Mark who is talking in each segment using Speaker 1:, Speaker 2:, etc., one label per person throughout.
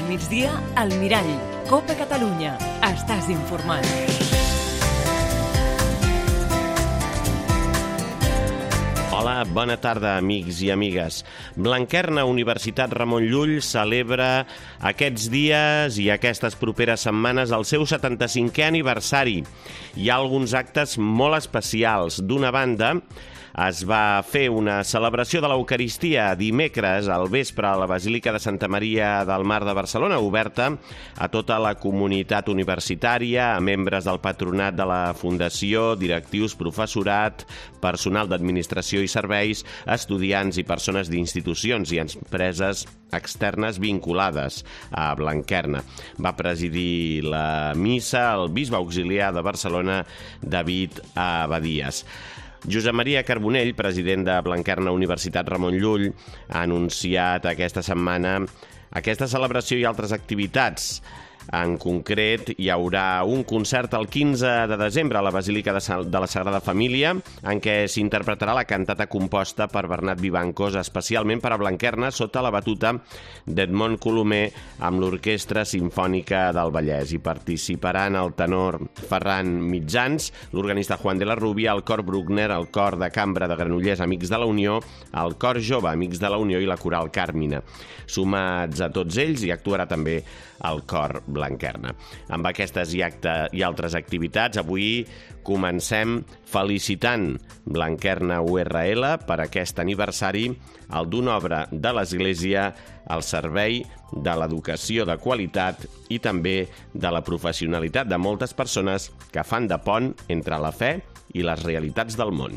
Speaker 1: Al migdia, al Mirall. Copa Catalunya. Estàs informat.
Speaker 2: Hola, bona tarda, amics i amigues. Blanquerna Universitat Ramon Llull celebra aquests dies i aquestes properes setmanes el seu 75è aniversari. Hi ha alguns actes molt especials. D'una banda, es va fer una celebració de l'Eucaristia dimecres al vespre a la Basílica de Santa Maria del Mar de Barcelona, oberta a tota la comunitat universitària, a membres del patronat de la Fundació, directius, professorat, personal d'administració i serveis, estudiants i persones d'institucions i empreses externes vinculades a Blanquerna. Va presidir la missa el bisbe auxiliar de Barcelona, David Abadías. Josep Maria Carbonell, president de Blanquerna Universitat Ramon Llull, ha anunciat aquesta setmana aquesta celebració i altres activitats. En concret, hi haurà un concert el 15 de desembre a la Basílica de la Sagrada Família, en què s'interpretarà la cantata composta per Bernat Vivancos, especialment per a Blanquerna, sota la batuta d'Edmond Colomer, amb l'Orquestra Simfònica del Vallès. Hi participaran el tenor Ferran Mitjans, l'organista Juan de la Rubia, el cor Bruckner, el cor de cambra de Granollers Amics de la Unió, el cor jove Amics de la Unió i la coral Càrmina. Sumats a tots ells hi actuarà també el cor Blanquerna. Amb aquestes i altres activitats, avui comencem felicitant Blanquerna URL per aquest aniversari, el d'una obra de l'Església al servei de l'educació de qualitat i també de la professionalitat de moltes persones que fan de pont entre la fe i les realitats del món.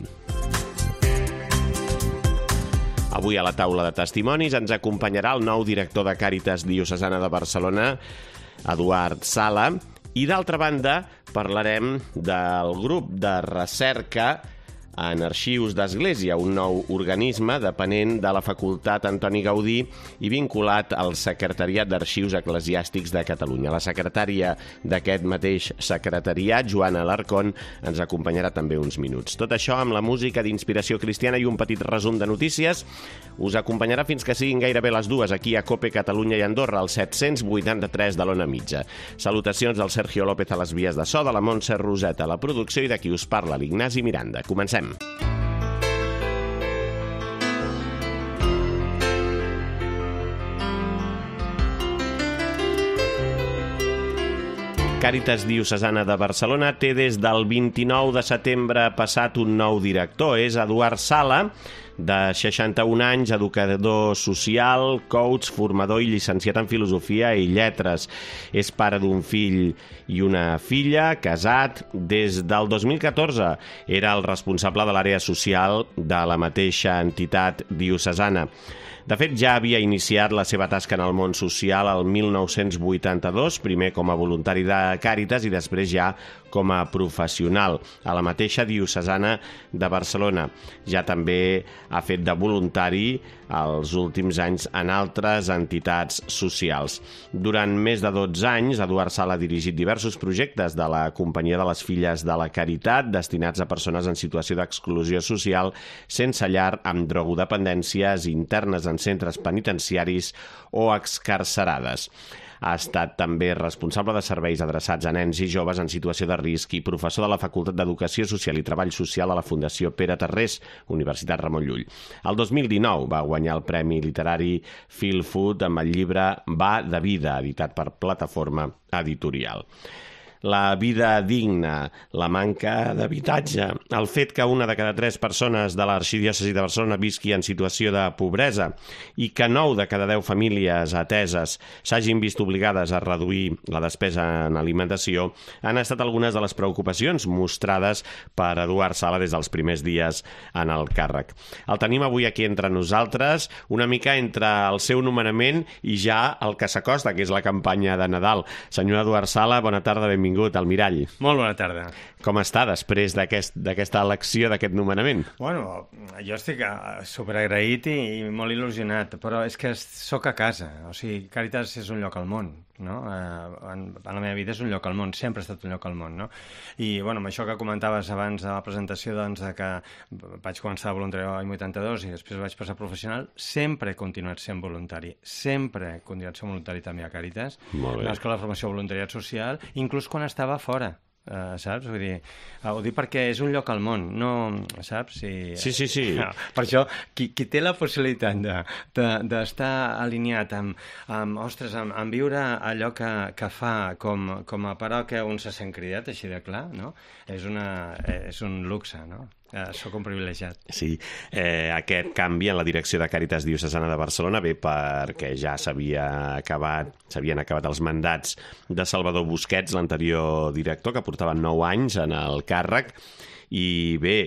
Speaker 2: Avui a la taula de testimonis ens acompanyarà el nou director de Càritas Diocesana de Barcelona, Eduard Sala, i d'altra banda parlarem del grup de recerca en arxius d'Església, un nou organisme depenent de la Facultat Antoni Gaudí i vinculat al Secretariat d'Arxius Eclesiàstics de Catalunya. La secretària d'aquest mateix secretariat, Joana Alarcón, ens acompanyarà també uns minuts. Tot això amb la música d'inspiració cristiana i un petit resum de notícies us acompanyarà fins que siguin gairebé les dues aquí a Cope Catalunya i Andorra, al 783 de l'Ona Mitja. Salutacions del Sergio López a les vies de so, de la Montse Roseta a la producció i de qui us parla, l'Ignasi Miranda. Comencem. Càritas Diocesana de Barcelona té des del 29 de setembre passat un nou director. És Eduard Sala, de 61 anys, educador social, coach, formador i llicenciat en Filosofia i Lletres. És pare d'un fill i una filla, casat. Des del 2014 era el responsable de l'àrea social de la mateixa entitat diocesana. De fet, ja havia iniciat la seva tasca en el món social el 1982, primer com a voluntari de Càritas i després ja com a professional a la mateixa diocesana de Barcelona. Ja també ha fet de voluntari els últims anys en altres entitats socials. Durant més de 12 anys, Eduard Sala ha dirigit diversos projectes de la Companyia de les Filles de la Caritat destinats a persones en situació d'exclusió social, sense llar, amb drogodependències, internes en centres penitenciaris o excarcerades. Ha estat també responsable de serveis adreçats a nens i joves en situació de risc i professor de la Facultat d'Educació Social i Treball Social a la Fundació Pere Tarrés, Universitat Ramon Llull. El 2019 va guanyar el Premi Literari Feel Food amb el llibre Va de vida, editat per Plataforma Editorial. La vida digna, la manca d'habitatge, el fet que una de cada 3 persones de l'arxidiòcesi de Barcelona visqui en situació de pobresa i que 9 de cada 10 famílies ateses s'hagin vist obligades a reduir la despesa en alimentació han estat algunes de les preocupacions mostrades per Eduard Sala des dels primers dies en el càrrec. El tenim avui aquí entre nosaltres, una mica entre el seu nomenament i ja el que s'acosta, que és la campanya de Nadal. Senyor Eduard Sala, bona tarda, benvingut al Mirall.
Speaker 3: Molt bona tarda.
Speaker 2: Com està després d'aquesta elecció, d'aquest nomenament?
Speaker 3: Bueno, jo estic superagraït i molt il·lusionat, però és que sóc a casa. O sigui, Càritas és un lloc al món. no? En la meva vida és un lloc al món, sempre ha estat un lloc al món, no? I, bueno, amb això que comentaves abans de la presentació, doncs, de que vaig començar de voluntari l'any 82 i després vaig passar a professional, sempre he continuat sent voluntari, sempre he continuat sent voluntari també a Càritas, a l'Escola de Formació de Voluntariat Social, inclús quan estava fora. Saps? Vull dir, ho dic perquè és un lloc al món, no, saps?
Speaker 2: Sí.
Speaker 3: No, per això, qui té la possibilitat d'estar alineat amb viure allò que fa com a paròquia on se sent cridat, així de clar, no? És un luxe, no? Soc un privilegiat.
Speaker 2: Sí, aquest canvi en la direcció de Càritas Diocesana de Barcelona ve perquè ja s'havien acabat els mandats de Salvador Busquets, l'anterior director, que portava 9 anys en el càrrec, i bé,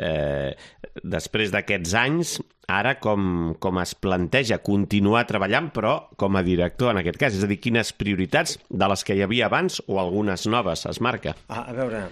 Speaker 2: després d'aquests anys, ara com es planteja continuar treballant, però com a director en aquest cas? És a dir, quines prioritats de les que hi havia abans o algunes noves es marca?
Speaker 3: A veure,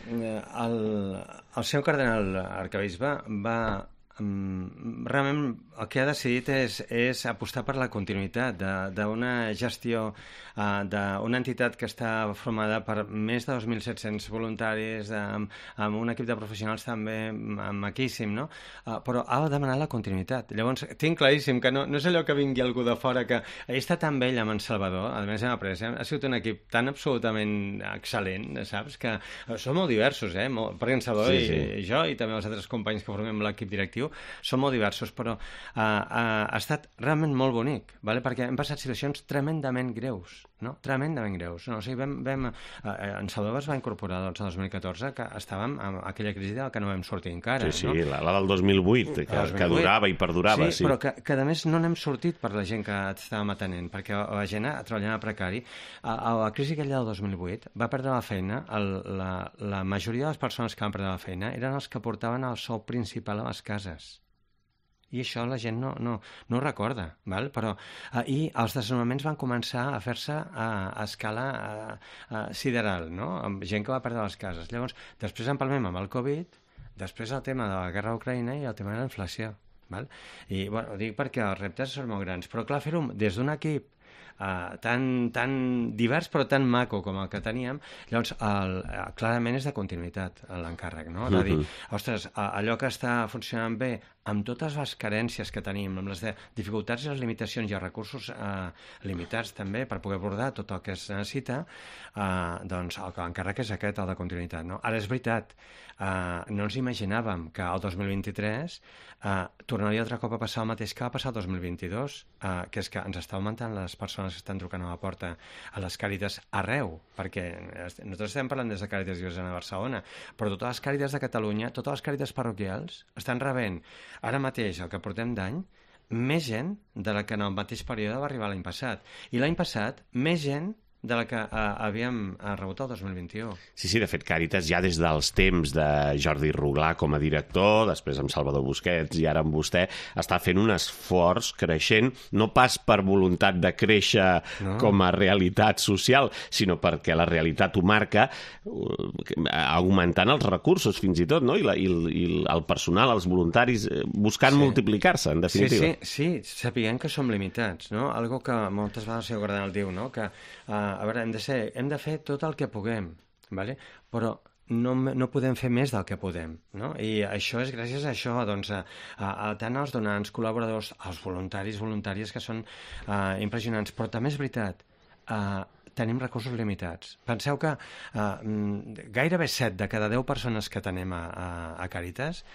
Speaker 3: el seu cardenal arquebisbe va... realment el que ha decidit és apostar per la continuïtat d'una gestió d'una entitat que està formada per més de 2.700 voluntaris, amb un equip de professionals també maquíssim, no? Però ha demanat la continuïtat. Llavors, tinc claríssim que no és allò que vingui algú de fora, que he estat amb ell, amb en Salvador, a més hem après, ha sigut un equip tan absolutament excel·lent, saps? Que som molt diversos, perquè en Salvador i jo, i també els altres companys que formem l'equip directiu, som molt diversos, però ha estat realment molt bonic, ¿vale? Perquè hem passat situacions tremendament greus, no? Tremendament greus. No? O sigui, en Salvador es va incorporar doncs, el 2014, que estàvem en aquella crisi de la que no vam sortir encara.
Speaker 2: Sí,
Speaker 3: no?
Speaker 2: la del 2008, que durava i perdurava.
Speaker 3: Sí, però que a més no n'hem sortit per la gent que estàvem atenent, perquè la gent treballant a precari, a la crisi aquella del 2008 va perdre la feina, la majoria de les persones que van perdre la feina eren els que portaven el sou principal a les cases. I això la gent no ho recorda, val? Però i els desnonaments van començar a fer-se a escala sideral, no? Amb gent que va perdre les cases. Llavors, després empalmem amb el Covid, després el tema de la guerra a Ucraïna i el tema de la inflació, val? I, bueno, ho dic perquè els reptes són molt grans, però clar, fer-ho des d'un equip tan divers però tan maco com el que teníem, llavors clarament és de continuïtat l'encàrrec, no? De dir, ostres, allò que està funcionant bé amb totes les carències que tenim, amb les dificultats i les limitacions i els recursos limitats també per poder abordar tot el que es necessita, doncs l'encàrrec és aquest, el de continuïtat, no? Ara és veritat, no ens imaginàvem que el 2023 tornaria altre cop a passar el mateix que va passar el 2022, que és que ens està augmentant les persones que estan trucant a la porta a les Càritas arreu, perquè nosaltres estem parlant des de Càritas Diocesana de Barcelona, però totes les Càritas de Catalunya, totes les Càritas parroquials estan rebent ara mateix, el que portem d'any, més gent de la que en el mateix període va arribar l'any passat. I l'any passat, més gent de la que havíem rebut el 2021.
Speaker 2: Sí, de fet, Càritas ja des dels temps de Jordi Ruglà com a director, després amb Salvador Busquets i ara amb vostè, està fent un esforç creixent, no pas per voluntat de créixer com a realitat social, sinó perquè la realitat ho marca, augmentant els recursos fins i tot, no? I el personal, els voluntaris, buscant multiplicar-se, en definitiva.
Speaker 3: Sí, sapiguem que som limitats, no? Algo que moltes vegades el senyor Cardenal diu, no? Que a veure, hem de fer tot el que puguem, ¿vale? Però no podem fer més del que podem, no? I això és gràcies a això, doncs, a tant als donants, col·laboradors, als voluntaris, voluntàries, que són impressionants. Però també és veritat, tenim recursos limitats. Penseu que gairebé 7 de cada 10 persones que tenem a Càritas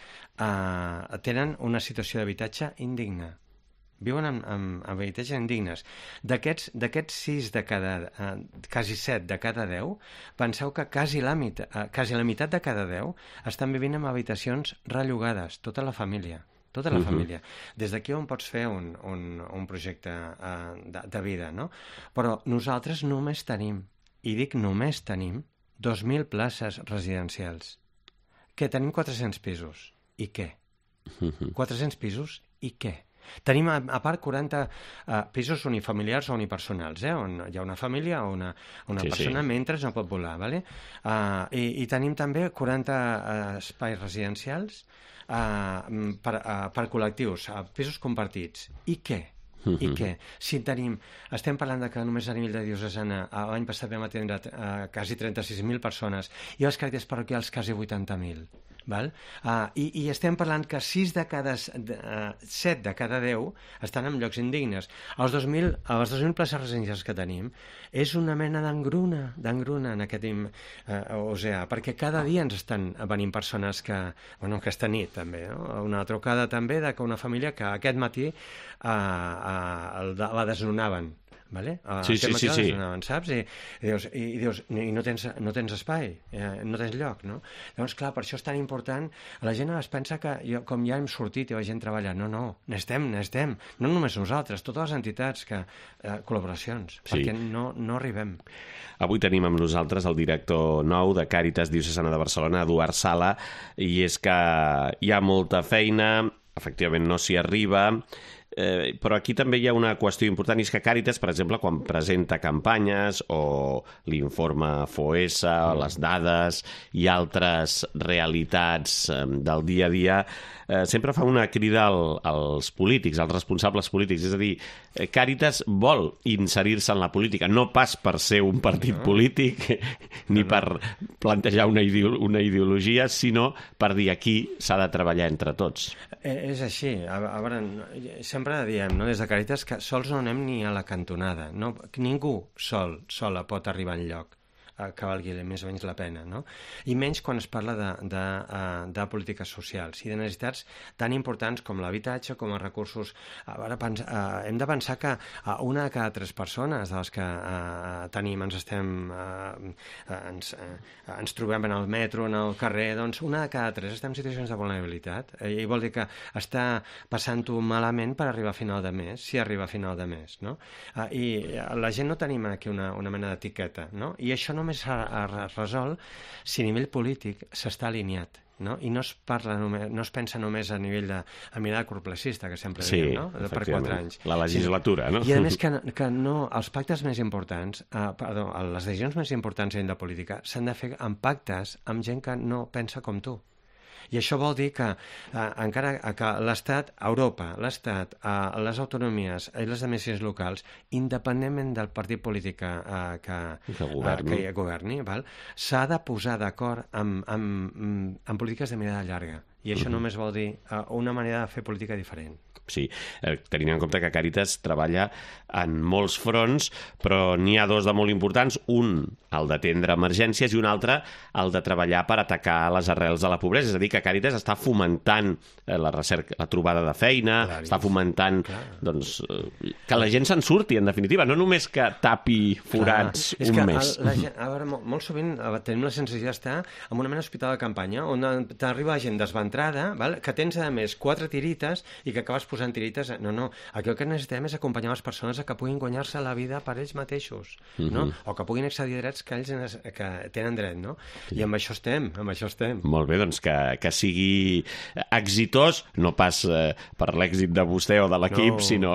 Speaker 3: tenen una situació d'habitatge indigna. Viuen amb habitatges indignes. D'aquests 6 de cada... quasi 7 de cada 10, penseu que quasi la meitat de cada 10 estan vivint en habitacions rellogades, tota la família. Tota la família. Des d'aquí on pots fer un projecte de vida, no? Però nosaltres només tenim, i dic només tenim, 2.000 places residencials. Que tenim 400 pisos. I què? 400 pisos i què? Tenim, a part, 40 pisos unifamiliars o unipersonals, on hi ha una família o una persona mentre no pot volar, ¿vale? I tenim també 40 espais residencials per col·lectius, pisos compartits. I què? I què? Si estem parlant de que només a nivell de diocesana l'any passat vam atendre quasi 36.000 persones i els Càritas parroquials quasi 80.000. Val? I estem parlant que 7 de cada 10 estan en llocs indignes. A les 2.000 places residencials que tenim és una mena d'engruna en aquest oceà, perquè cada dia ens estan venint persones aquesta nit també, no? Una trucada també de que una família que aquest matí la desnonaven. Vale?
Speaker 2: Sí.
Speaker 3: Saps? I dius, no tens espai, no tens lloc, no? Llavors, clar, per això és tan important. La gent es pensa que com ja hem sortit i la gent treballa. No, n'estem. No només nosaltres, totes les entitats, col·laboracions, perquè no arribem.
Speaker 2: Avui tenim amb nosaltres el director nou de Càritas Diocesana de Barcelona, Eduard Sala, i és que hi ha molta feina, efectivament no s'hi arriba, però aquí també hi ha una qüestió important, i és que Càritas, per exemple, quan presenta campanyes o l'informe FOES, les dades i altres realitats del dia a dia, sempre fa una crida als polítics, als responsables polítics. És a dir, Càritas vol inserir-se en la política, no pas per ser un partit polític ni per plantejar una ideologia, sinó per dir aquí s'ha de treballar entre tots.
Speaker 3: És així. A veure, sempre diem, no, des de Càritas, que sols no anem ni a la cantonada. No? Ningú sola pot arribar enlloc que valgui més o menys la pena, no? I menys quan es parla de polítiques socials i de necessitats tan importants com l'habitatge, com els recursos. Ara hem de pensar que una de cada 3 persones de les que tenim ens trobem en el metro, en el carrer, doncs una de cada 3 està en situacions de vulnerabilitat, i vol dir que està passant-ho malament per arribar a final de mes, si arriba a final de mes, no? I la gent no tenim aquí una mena d'etiqueta, no? I això només es resol si a nivell polític s'està alineat, no? I no es pensa només a nivell de mirada corporalicista, que sempre diem, no? Per 4 anys.
Speaker 2: La legislatura, no?
Speaker 3: I a més que no, els pactes més importants, les decisions més importants a nivell de política s'han de fer amb pactes amb gent que no pensa com tu. I això vol dir que encara que l'Estat, Europa, l'Estat, les autonomies i les administracions locals, independentment del partit polític que governi, s'ha de posar d'acord en polítiques de mirada llarga. I això només vol dir una manera de fer política diferent.
Speaker 2: Sí, tenint en compte que Càritas treballa en molts fronts, però n'hi ha 2 de molt importants, un el d'atendre emergències i un altre el de treballar per atacar les arrels de la pobresa. És a dir, que Càritas està fomentant la recerca, la trobada de feina, està fomentant que la gent se'n surti, en definitiva, no només que tapi forats un mes.
Speaker 3: A veure, molt sovint tenim la sensació d'estar en una mena d'hospital de campanya on t'arriba gent desventrada, que tens a més 4 tirites i que acabes posant tirites. No, aquí el que necessitem és acompanyar les persones a que puguin guanyar-se la vida per ells mateixos, no? O que puguin accedir a drets que ells que tenen dret, no? I amb això estem.
Speaker 2: Molt bé, doncs que sigui exitós, no pas per l'èxit de vostè o de l'equip, sinó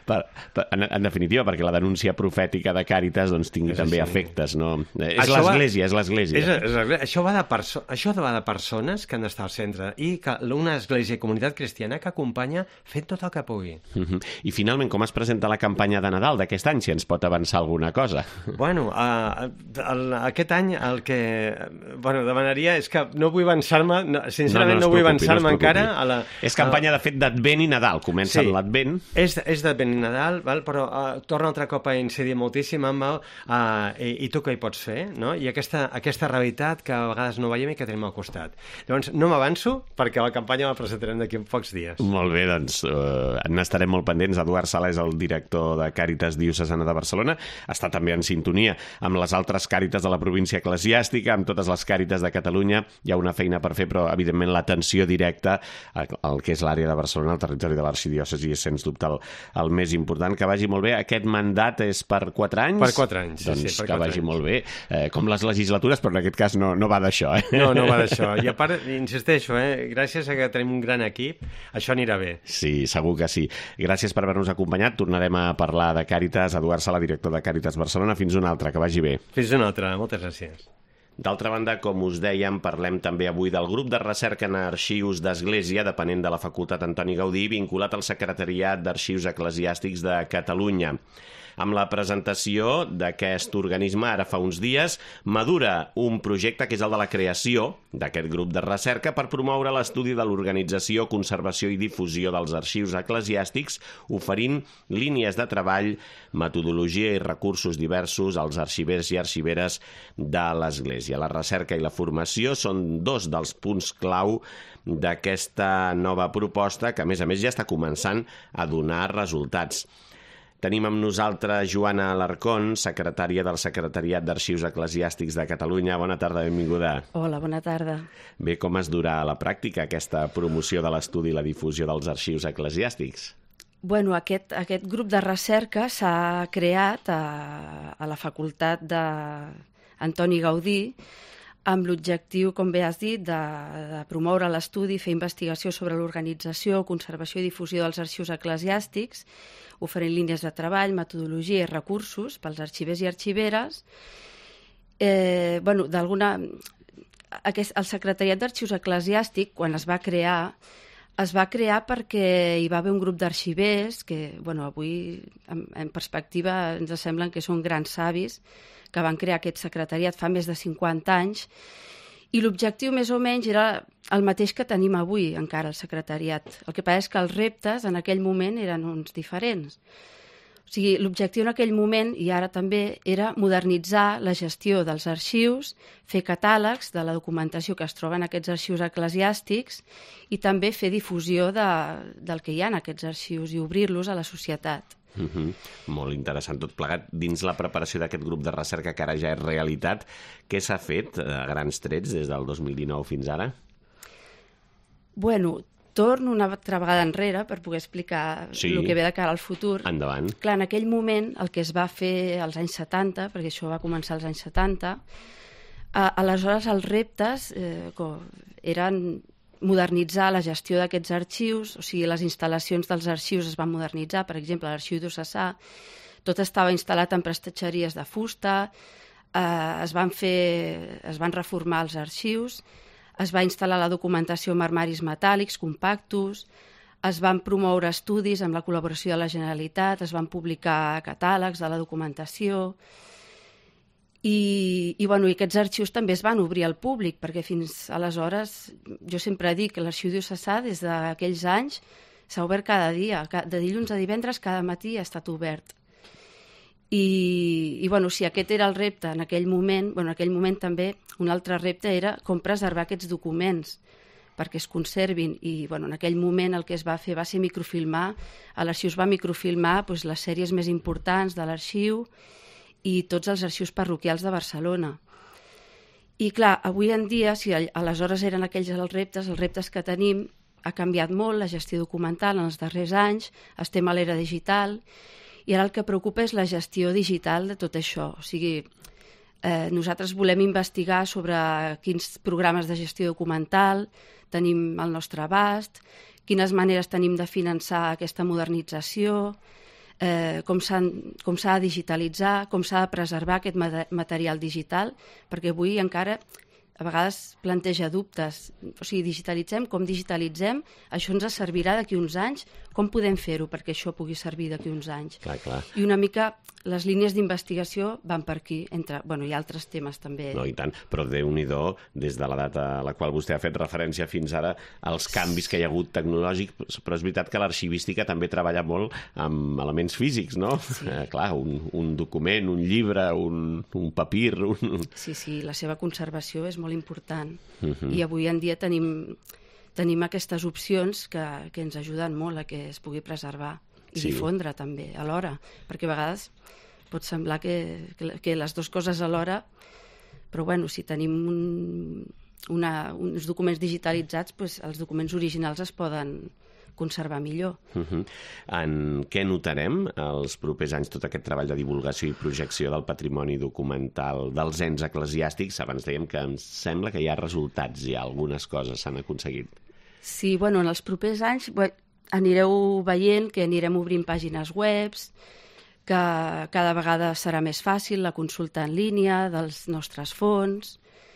Speaker 2: en definitiva perquè la denúncia profètica de Càritas tingui també efectes, no? És l'Església.
Speaker 3: Això va de persones que han d'estar al centre i que una església i comunitat cristiana que acompanya fent tot el que pugui.
Speaker 2: I finalment, com es presenta la campanya de Nadal d'aquest any, si ens pot avançar alguna cosa?
Speaker 3: Bueno, aquest any el que demanaria és que no vull avançar-me, sincerament no vull avançar-me encara.
Speaker 2: És campanya, de fet, d'Advent i Nadal. Comença amb l'Advent.
Speaker 3: És d'Advent i Nadal, però torna altre cop a incidir moltíssim amb i tu què hi pots fer, no? I aquesta realitat que a vegades no veiem i que tenim al costat. Llavors, no m'avanço perquè la campanya la presentarem d'aquí a pocs dies.
Speaker 2: Molt bé, doncs n'estarem molt pendents. Eduard Sala és el director de Càritas Diocesana de Barcelona. Està també en sintonia amb les altres Càritas de la província eclesiàstica, amb totes les Càritas de Catalunya. Hi ha una feina per fer, però evidentment l'atenció directa al que és l'àrea de Barcelona, el territori de l'arxidiòcesi, és sens dubte el més important. Que vagi molt bé. Aquest mandat és per 4 anys?
Speaker 3: Per 4 anys,
Speaker 2: doncs que vagi molt bé. Com les legislatures, però en aquest cas no va d'això.
Speaker 3: No va d'això. I a part, insisteixo, gràcies a que tenim un gran equip, això anirà bé.
Speaker 2: Sí, segur que sí. Gràcies per haver-nos acompanyat. Tornarem a parlar de Càritas. Eduard Sala, director de Càritas Barcelona. Fins una altra, que vagi bé.
Speaker 3: Fins una altra. Moltes gràcies.
Speaker 2: D'altra banda, com us dèiem, parlem també avui del grup de recerca en arxius d'Església, depenent de la Facultat Antoni Gaudí, vinculat al Secretariat d'Arxius Eclesiàstics de Catalunya. Amb la presentació d'aquest organisme, ara fa uns dies, madura un projecte que és el de la creació d'aquest grup de recerca per promoure l'estudi de l'organització, conservació i difusió dels arxius eclesiàstics, oferint línies de treball, metodologia i recursos diversos als arxivers i arxiveres de l'Església. La recerca i la formació són dos dels punts clau d'aquesta nova proposta que, a més, ja està començant a donar resultats. Tenim amb nosaltres Joana Alarcón, secretària del Secretariat d'Arxius Eclesiàstics de Catalunya. Bona tarda, benvinguda.
Speaker 4: Hola, bona tarda.
Speaker 2: Bé, com es durà a la pràctica aquesta promoció de l'estudi i la difusió dels arxius eclesiàstics?
Speaker 4: Bueno, aquest grup de recerca s'ha creat a la Facultat d'Antoni Gaudí amb l'objectiu, com bé has dit, de promoure l'estudi, fer investigació sobre l'organització, conservació i difusió dels arxius eclesiàstics, oferint línies de treball, metodologia i recursos pels arxivers i arxiveres. El Secretariat d'Arxius Eclesiàstics, quan es va crear perquè hi va haver un grup d'arxivers que, avui, en perspectiva, ens semblen que són grans savis, que van crear aquest secretariat fa més de 50 anys, i l'objectiu més o menys era el mateix que tenim avui encara al secretariat. El que passa és que els reptes en aquell moment eren uns diferents. O sigui, l'objectiu en aquell moment, i ara també, era modernitzar la gestió dels arxius, fer catàlegs de la documentació que es troba en aquests arxius eclesiàstics i també fer difusió del que hi ha en aquests arxius i obrir-los a la societat.
Speaker 2: Molt interessant tot plegat. Dins la preparació d'aquest grup de recerca que ara ja és realitat, què s'ha fet a grans trets des del 2019 fins ara?
Speaker 4: Torno una altra vegada enrere per poder explicar el que ve de cara al futur.
Speaker 2: Endavant.
Speaker 4: Clar, en aquell moment el que es va fer als anys 70, perquè això va començar als anys 70, aleshores els reptes eren modernitzar la gestió d'aquests arxius, o sigui, les instal·lacions dels arxius es van modernitzar. Per exemple, l'arxiu d'Ossassa tot estava instal·lat en prestatgeries de fusta, es van reformar els arxius, es va instal·lar la documentació amb armaris metàl·lics, compactos, es van promoure estudis amb la col·laboració de la Generalitat, es van publicar catàlegs de la documentació i aquests arxius també es van obrir al públic, perquè fins aleshores, jo sempre dic que l'arxiu d'Ossassa des d'aquells anys s'ha obert cada dia, de dilluns a divendres cada matí ha estat obert. Si aquest era el repte en aquell moment, en aquell moment també un altre repte era com preservar aquests documents perquè es conservin i en aquell moment el que es va fer va ser microfilmar, a l'arxiu es va microfilmar les sèries més importants de l'arxiu i tots els arxius parroquials de Barcelona. I clar, avui en dia, si aleshores eren aquells els reptes que tenim, ha canviat molt la gestió documental en els darrers anys, estem a l'era digital, i ara el que preocupa és la gestió digital de tot això. O sigui, nosaltres volem investigar sobre quins programes de gestió documental tenim al nostre abast, quines maneres tenim de finançar aquesta modernització, com s'ha de digitalitzar, com s'ha de preservar aquest material digital, perquè avui encara a vegades planteja dubtes. O sigui, digitalitzem, com digitalitzem, això ens servirà d'aquí uns anys, com podem fer-ho perquè això pugui servir d'aquí uns anys.
Speaker 2: Clar.
Speaker 4: I una mica les línies d'investigació van per aquí, hi ha altres temes també.
Speaker 2: No, i tant, però Déu-n'hi-do, des de la data a la qual vostè ha fet referència fins ara, els canvis que hi ha hagut tecnològics, però és veritat que l'arxivística també treballa molt amb elements físics, no? Sí. Clar, un document, un llibre, un papir...
Speaker 4: Sí, la seva conservació és molt important. I avui en dia tenim aquestes opcions que ens ajuden molt a que es pugui preservar i difondre també alhora, perquè a vegades pot semblar que les dues coses alhora, però si tenim uns documents digitalitzats, els documents originals es poden conservar millor.
Speaker 2: En què notarem els propers anys tot aquest treball de divulgació i projecció del patrimoni documental dels ens eclesiàstics? Abans dèiem que em sembla que hi ha resultats, ja algunes coses s'han aconseguit.
Speaker 4: Sí, en els propers anys anireu veient que anirem obrint pàgines webs, que cada vegada serà més fàcil la consulta en línia dels nostres fons,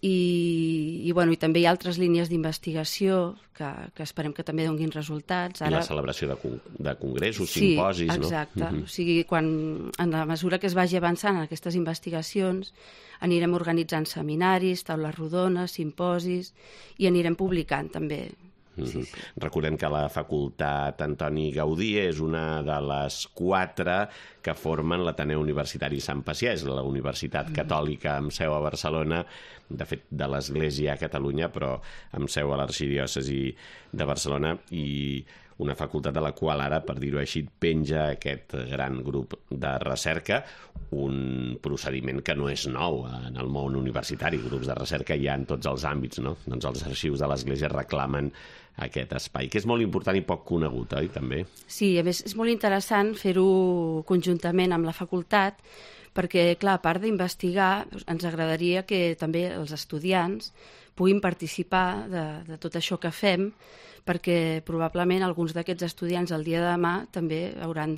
Speaker 4: i també hi ha altres línies d'investigació que esperem que també donguin resultats.
Speaker 2: I la celebració de congressos, simposis, no?
Speaker 4: Sí, exacte. O sigui, en la mesura que es vagi avançant en aquestes investigacions, anirem organitzant seminaris, taules rodones, simposis, i anirem publicant també. Sí.
Speaker 2: Recordem que la Facultat Antoni Gaudí és una de les 4 que formen l'Ateneu Universitari Sant Pacià. És la universitat catòlica amb seu a Barcelona, de fet de l'Església a Catalunya, però amb seu a l'arxidiòcesi de Barcelona, i una facultat de la qual ara, per dir-ho així, penja aquest gran grup de recerca, un procediment que no és nou en el món universitari. Grups de recerca hi ha en tots els àmbits, no? Doncs els arxius de l'Església reclamen aquest espai, que és molt important i poc conegut, oi, també?
Speaker 4: Sí, a més és molt interessant fer-ho conjuntament amb la facultat, perquè, clar, a part d'investigar, ens agradaria que també els estudiants puguin participar de tot això que fem, perquè probablement alguns d'aquests estudiants el dia de demà també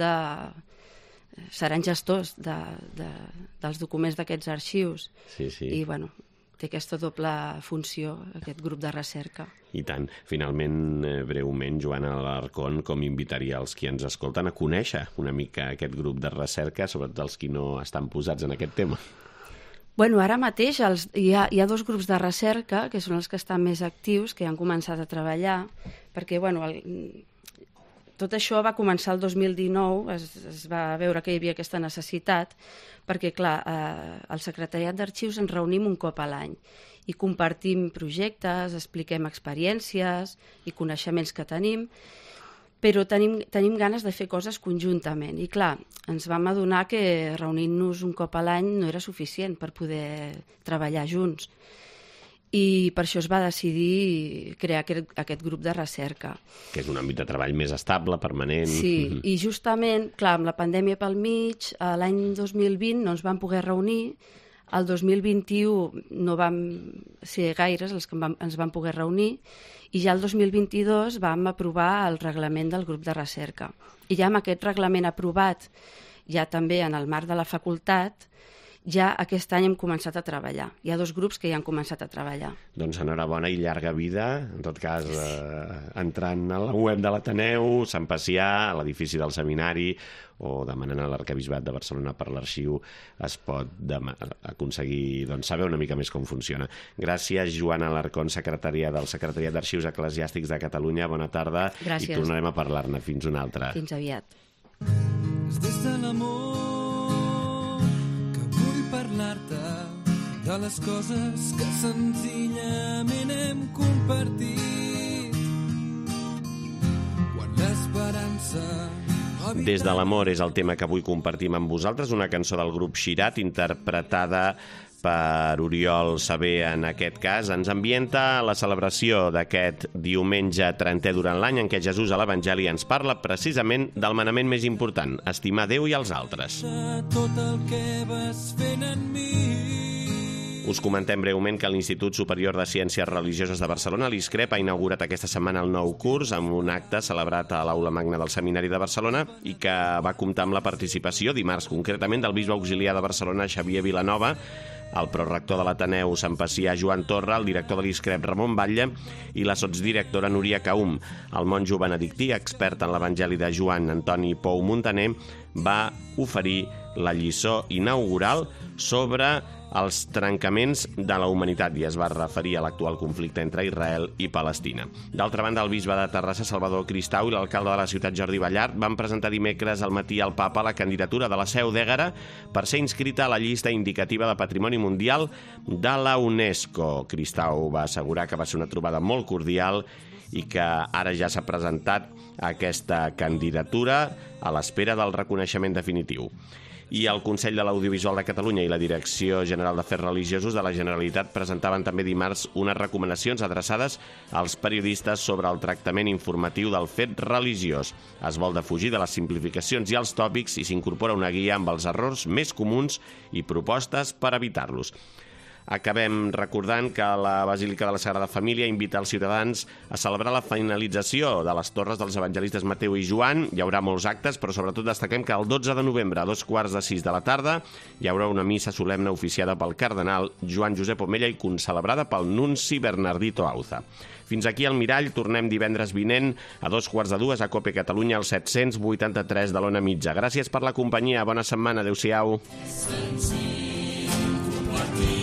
Speaker 4: seran gestors dels documents d'aquests arxius.
Speaker 2: Sí.
Speaker 4: I, bueno, té aquesta doble funció, aquest grup de recerca.
Speaker 2: I tant. Finalment, breument, Joana Alarcón, com invitaria els qui ens escolten a conèixer una mica aquest grup de recerca, sobretot els qui no estan posats en aquest tema?
Speaker 4: Bueno, ara mateix hi ha 2 grups de recerca, que són els que estan més actius, que han començat a treballar, perquè, bueno, tot això va començar el 2019, es va veure que hi havia aquesta necessitat, perquè, clar, al Secretariat d'Arxius ens reunim un cop a l'any i compartim projectes, expliquem experiències i coneixements que tenim, però tenim ganes de fer coses conjuntament. I, clar, ens vam adonar que reunint-nos un cop a l'any no era suficient per poder treballar junts. I per això es va decidir crear aquest grup de recerca.
Speaker 2: Que és un àmbit de treball més estable, permanent.
Speaker 4: Sí, i justament, clar, amb la pandèmia pel mig, l'any 2020 no ens vam poder reunir, el 2021 no vam ser gaires els que ens vam poder reunir, i ja el 2022 vam aprovar el reglament del grup de recerca. I ja amb aquest reglament aprovat, ja també en el marc de la facultat, ja aquest any hem començat a treballar. Hi ha 2 grups que ja han començat a treballar.
Speaker 2: Doncs enhorabona i llarga vida. En tot cas, entrant a la web de l'Ateneu, Sant Pacià, a l'edifici del seminari, o demanant a l'Arquebisbat de Barcelona per l'arxiu, es pot aconseguir saber una mica més com funciona. Gràcies, Joana Alarcón, secretària del Secretariat d'Arxius Eclesiàstics de Catalunya. Bona tarda.
Speaker 4: Gràcies.
Speaker 2: I tornarem a parlar-ne. Fins una altra.
Speaker 4: Fins aviat.
Speaker 5: Des de l'amor que vull parlar-te de les coses que senzillament hem compartit quan l'esperança...
Speaker 2: Des de l'amor és el tema que avui compartim amb vosaltres, una cançó del grup Xirat, interpretada per Oriol Sabé en aquest cas. Ens ambienta la celebració d'aquest diumenge 30è durant l'any en què Jesús a l'Evangeli ens parla precisament del manament més important, estimar Déu i els altres.
Speaker 5: Tot el que vas fent en mi.
Speaker 2: Us comentem breument que l'Institut Superior de Ciències Religioses de Barcelona, l'ISCREP, ha inaugurat aquesta setmana el nou curs amb un acte celebrat a l'Aula Magna del Seminari de Barcelona i que va comptar amb la participació, dimarts concretament, del bisbe auxiliar de Barcelona, Xavier Vilanova, el prorector de l'Ateneu Sant Pacià, Joan Torra, el director de l'ISCREP, Ramon Batlle, i la sotsdirectora Núria Caum. El monjo benedictí, expert en l'Evangeli de Joan Antoni Pou Muntaner, va oferir la lliçó inaugural sobre els trencaments de la humanitat i es va referir a l'actual conflicte entre Israel i Palestina. D'altra banda, el bisbe de Terrassa, Salvador Cristau, i l'alcalde de la ciutat, Jordi Ballart, van presentar dimecres al matí al papa la candidatura de la Seu d'Ègara per ser inscrita a la llista indicativa de Patrimoni Mundial de la UNESCO. Cristau va assegurar que va ser una trobada molt cordial i que ara ja s'ha presentat aquesta candidatura a l'espera del reconeixement definitiu. I el Consell de l'Audiovisual de Catalunya i la Direcció General d'Afers Religiosos de la Generalitat presentaven també dimarts unes recomanacions adreçades als periodistes sobre el tractament informatiu del fet religiós. Es vol defugir de les simplificacions i els tòpics i s'incorpora una guia amb els errors més comuns i propostes per evitar-los. Acabem recordant que la Basílica de la Sagrada Família invita els ciutadans a celebrar la finalització de les torres dels evangelistes Mateu i Joan. Hi haurà molts actes, però sobretot destaquem que el 12 de novembre, a 5:15 de la tarda, hi haurà una missa solemne oficiada pel cardenal Joan Josep Omella i concelebrada pel nunci Bernardito Auza. Fins aquí el Mirall. Tornem divendres vinent a 2:15 a COPE Catalunya, al 783 de l'Ona Mitja. Gràcies per la companyia. Bona setmana. Adéu-siau.